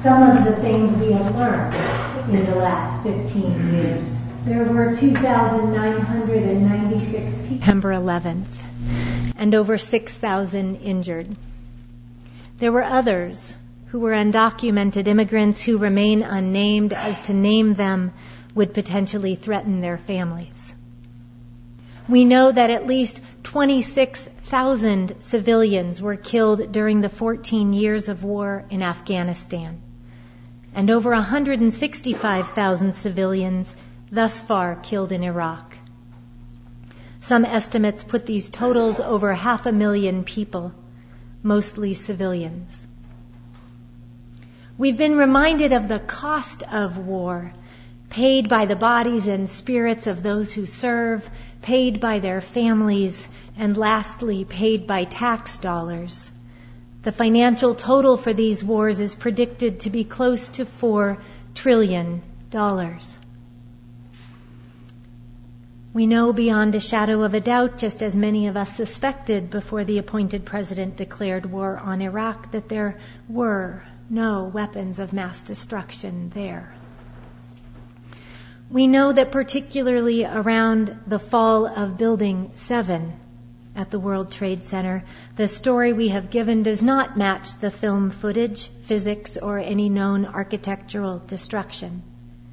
some of the things we have learned in the last 15 years. There were 2,996 people September 11th, and over 6,000 injured. There were others who were undocumented immigrants who remain unnamed, as to name them would potentially threaten their families. We know that at least 26,000 civilians were killed during the 14 years of war in Afghanistan, and over 165,000 civilians thus far killed in Iraq. Some estimates put these totals over 500,000 people, mostly civilians. We've been reminded of the cost of war, paid by the bodies and spirits of those who serve, paid by their families, and lastly, paid by tax dollars. The financial total for these wars is predicted to be close to $4 trillion. We know beyond a shadow of a doubt, just as many of us suspected before the appointed president declared war on Iraq, that there were no weapons of mass destruction there. We know that particularly around the fall of Building 7 at the World Trade Center, the story we have given does not match the film footage, physics, or any known architectural destruction.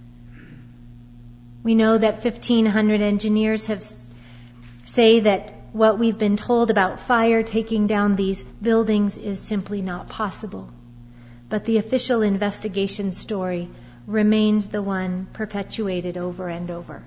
We know that 1,500 engineers say that what we've been told about fire taking down these buildings is simply not possible. But the official investigation story remains the one perpetuated over and over.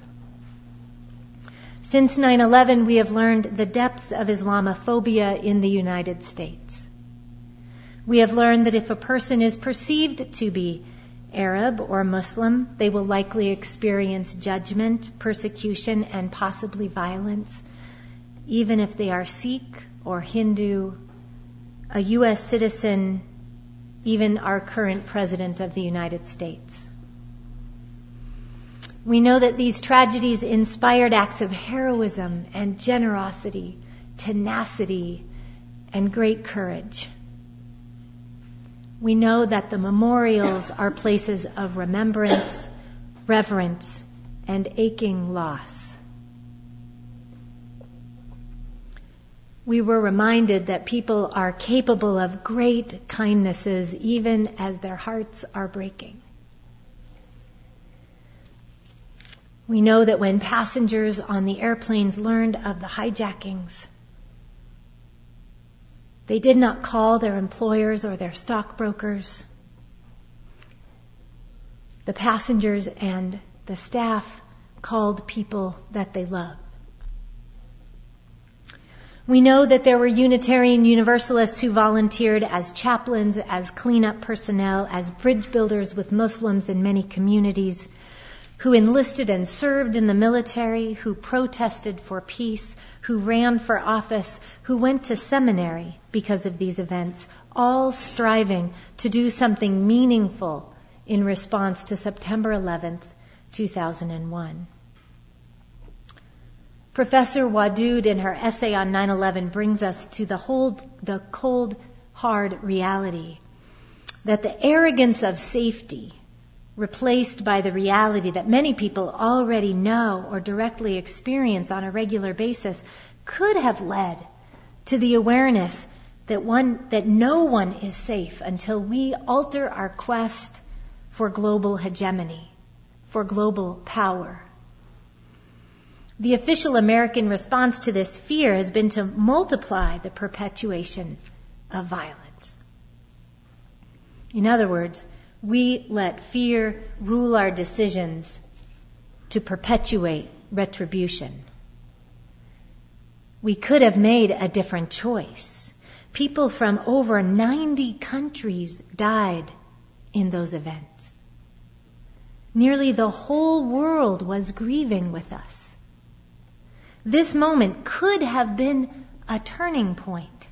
Since 9/11, we have learned the depths of Islamophobia in the United States. We have learned that if a person is perceived to be Arab or Muslim, they will likely experience judgment, persecution, and possibly violence, even if they are Sikh or Hindu, a U.S. citizen, even our current President of the United States. We know that these tragedies inspired acts of heroism and generosity, tenacity, and great courage. We know that the memorials are places of remembrance, reverence, and aching loss. We were reminded that people are capable of great kindnesses even as their hearts are breaking. We know that when passengers on the airplanes learned of the hijackings, they did not call their employers or their stockbrokers. The passengers and the staff called people that they loved. We know that there were Unitarian Universalists who volunteered as chaplains, as cleanup personnel, as bridge builders with Muslims in many communities, who enlisted and served in the military, who protested for peace, who ran for office, who went to seminary because of these events, all striving to do something meaningful in response to September 11th, 2001. Professor Wadud, in her essay on 9/11, brings us to the cold, hard reality that the arrogance of safety, replaced by the reality that many people already know or directly experience on a regular basis, could have led to the awareness that no one is safe until we alter our quest for global hegemony, for global power. The official American response to this fear has been to multiply the perpetuation of violence. In other words, we let fear rule our decisions to perpetuate retribution. We could have made a different choice. People from over 90 countries died in those events. Nearly the whole world was grieving with us. This moment could have been a turning point.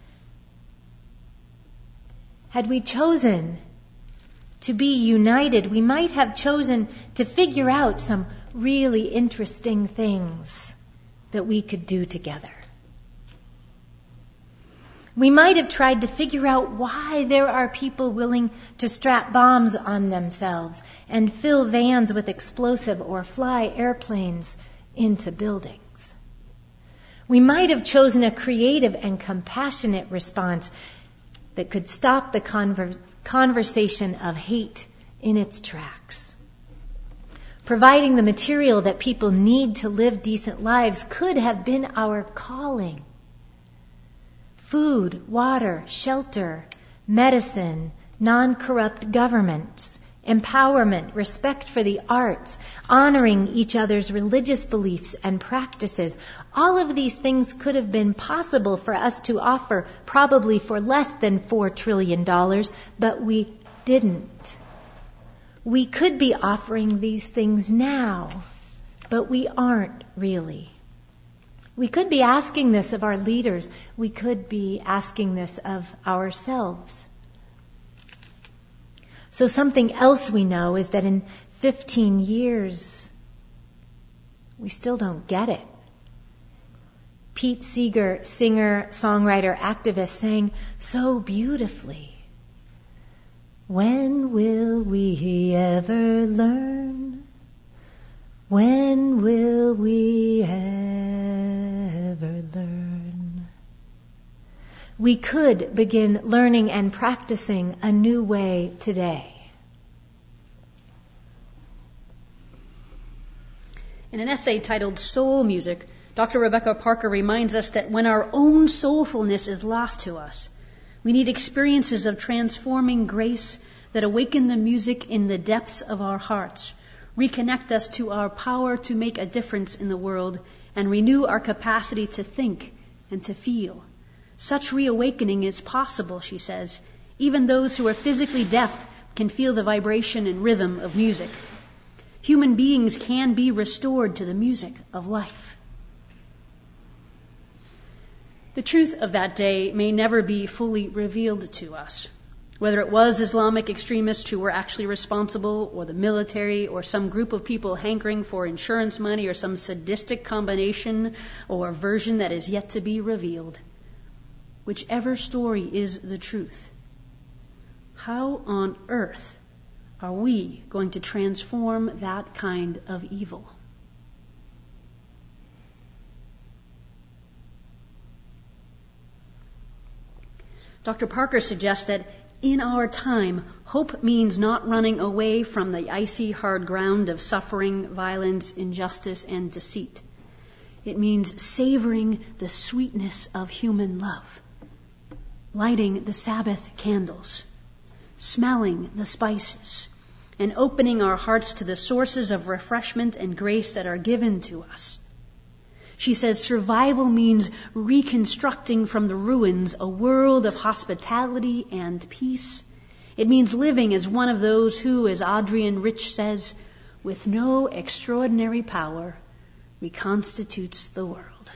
Had we chosen to be united, we might have chosen to figure out some really interesting things that we could do together. We might have tried to figure out why there are people willing to strap bombs on themselves and fill vans with explosive or fly airplanes into buildings. We might have chosen a creative and compassionate response that could stop the conversation of hate in its tracks. Providing the material that people need to live decent lives could have been our calling. Food, water, shelter, medicine, non-corrupt governments, empowerment, respect for the arts, honoring each other's religious beliefs and practices. All of these things could have been possible for us to offer, probably for less than $4 trillion, but we didn't. We could be offering these things now, but we aren't really. We could be asking this of our leaders. We could be asking this of ourselves. So something else we know is that in 15 years, we still don't get it. Pete Seeger, singer, songwriter, activist, sang so beautifully. When will we ever learn? When will we ever learn? We could begin learning and practicing a new way today. In an essay titled Soul Music, Dr. Rebecca Parker reminds us that when our own soulfulness is lost to us, we need experiences of transforming grace that awaken the music in the depths of our hearts, reconnect us to our power to make a difference in the world, and renew our capacity to think and to feel. Such reawakening is possible, she says. Even those who are physically deaf can feel the vibration and rhythm of music. Human beings can be restored to the music of life. The truth of that day may never be fully revealed to us. Whether it was Islamic extremists who were actually responsible, or the military, or some group of people hankering for insurance money, or some sadistic combination or version that is yet to be revealed. Whichever story is the truth, how on earth are we going to transform that kind of evil? Dr. Parker suggests that in our time, hope means not running away from the icy hard ground of suffering, violence, injustice, and deceit. It means savoring the sweetness of human love, lighting the Sabbath candles, smelling the spices, and opening our hearts to the sources of refreshment and grace that are given to us. She says survival means reconstructing from the ruins a world of hospitality and peace. It means living as one of those who, as Adrian Rich says, with no extraordinary power, reconstitutes the world.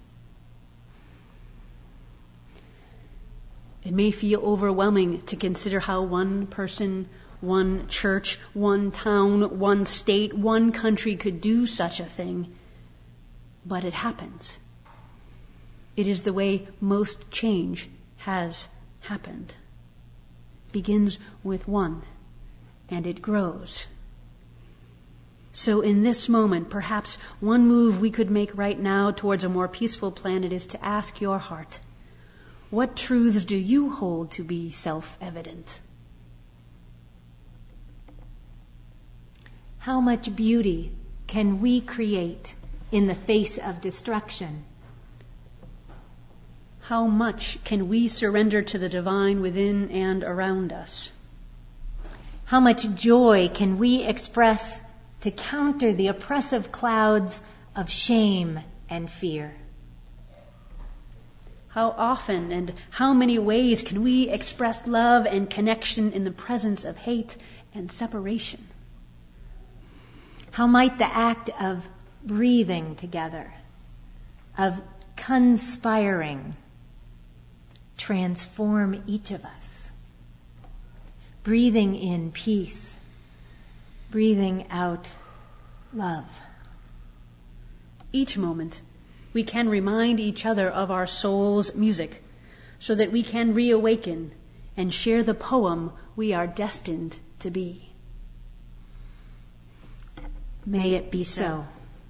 It may feel overwhelming to consider how one person, one church, one town, one state, one country could do such a thing. But it happens. It is the way most change has happened. It begins with one, and it grows. So in this moment, perhaps one move we could make right now towards a more peaceful planet is to ask your heart, what truths do you hold to be self-evident? How much beauty can we create in the face of destruction? How much can we surrender to the divine within and around us? How much joy can we express to counter the oppressive clouds of shame and fear? How often and how many ways can we express love and connection in the presence of hate and separation? How might the act of breathing together, of conspiring, transform each of us? Breathing in peace, breathing out love. Each moment, we can remind each other of our soul's music, so that we can reawaken and share the poem we are destined to be. May it be so.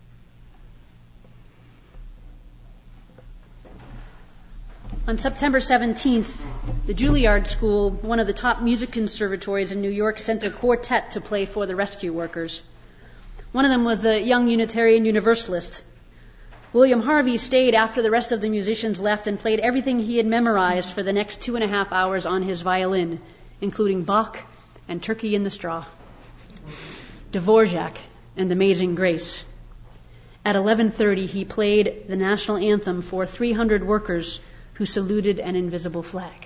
On September 17th, the Juilliard School, one of the top music conservatories in New York, sent a quartet to play for the rescue workers. One of them was a young Unitarian Universalist. William Harvey stayed after the rest of the musicians left and played everything he had memorized for the next 2.5 hours on his violin, including Bach and Turkey in the Straw, Dvorak and Amazing Grace. At 11:30, he played the national anthem for 300 workers who saluted an invisible flag.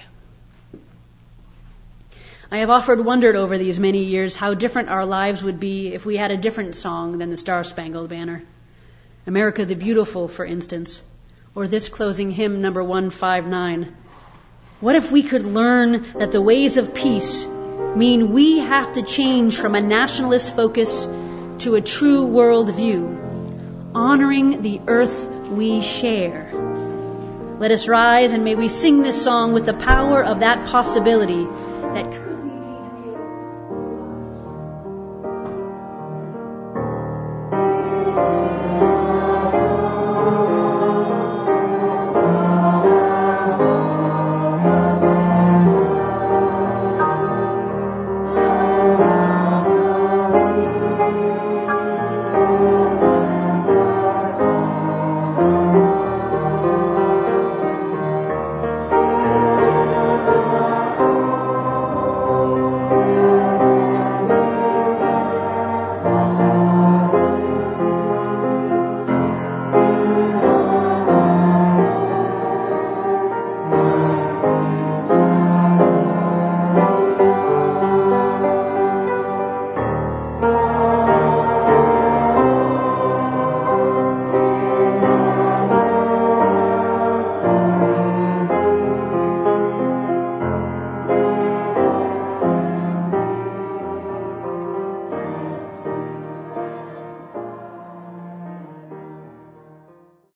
I have often wondered over these many years how different our lives would be if we had a different song than the Star-Spangled Banner. America the Beautiful, for instance, or this closing hymn, number 159. What if we could learn that the ways of peace mean we have to change from a nationalist focus to a true world view, honoring the earth we share? Let us rise and may we sing this song with the power of that possibility that